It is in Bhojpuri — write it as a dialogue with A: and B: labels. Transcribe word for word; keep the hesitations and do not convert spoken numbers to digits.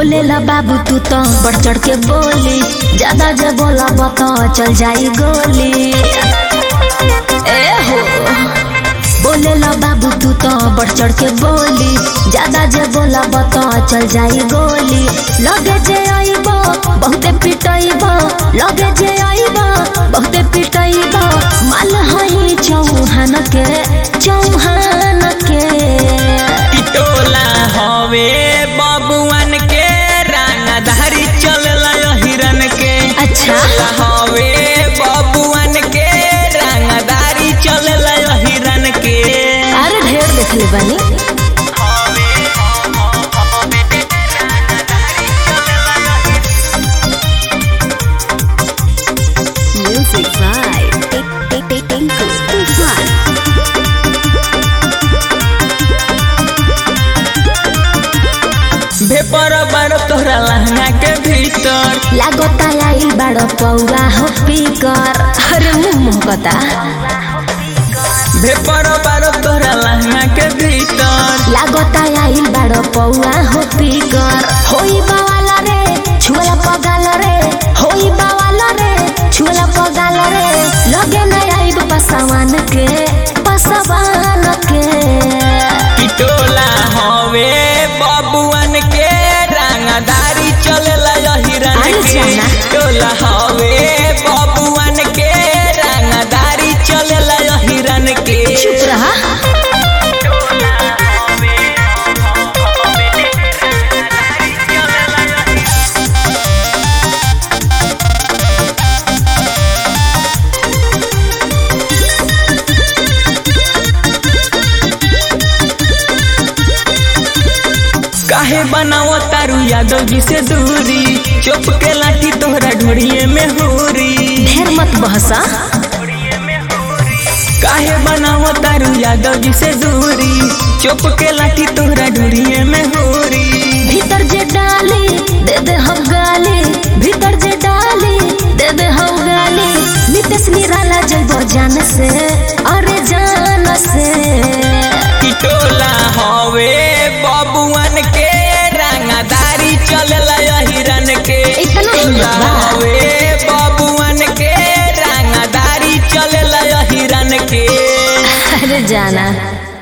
A: बोले ला बाबू तू तो बढ़ चढ़ के बोली, ज्यादा जे बोला बता चल जाई गोली। ए हो बोले ला बाबू तू तो बढ़ चढ़ के बोली, ज्यादा जे बोला बता चल जाई गोली। लगे जे आईबा बहुते पिटाईबा, लगे जे आईबा बहुते पिटाईबा। माल हई चौहान के चौहान के
B: टोला हवे बबुआन के रानाधारी चलला हिरन के।
A: अच्छा
B: हवे बबुआन के रानाधारी चलला हिरन के।
A: अरे ढेर देखले बानी। म्यूजिक बाय टिंकू तूफान।
B: भेपर बार तोहरा लहंगा के भीतर
A: लागता आई बड़ पौआ हो पीकर। अरे मुंह कता
B: भेपर बार तोहरा लहंगा के भीतर
A: लागता आई बड़ पौआ हो पीकर। होई बावाला रे छुला पगाल रे, होई बावाला रे छुला पगाल रे। लगे न आई पसवान के पसवान के।
B: टोला हवे बबुआन के रानाधारी चलला हिरन के। टोला हवे बबुआन के रानाधारी चलला हिरन के।
A: चुप रहा।
B: काहे बनाओ तारू यादव जी से दूरी, चुप के लाठी तोहरा ढोड़िए में होरी।
A: ढेर मत बहसा।
B: काहे बनाओ तारू यादव जी से दूरी, चुप के लाठी तोहरा ढोड़िए में होरी।
A: भीतर जे डाली दे दे हम गाली, भीतर जे डाली दे दे हम गाली। नितेश निराला जइबो जान से, अरे जान से।
B: टोला हवे बबुआन के रानाधारी चलला हिरन के।
A: इतना ही
B: टोला हवे बबुआन के रानाधारी चलला हिरन के।
A: अरे जाना।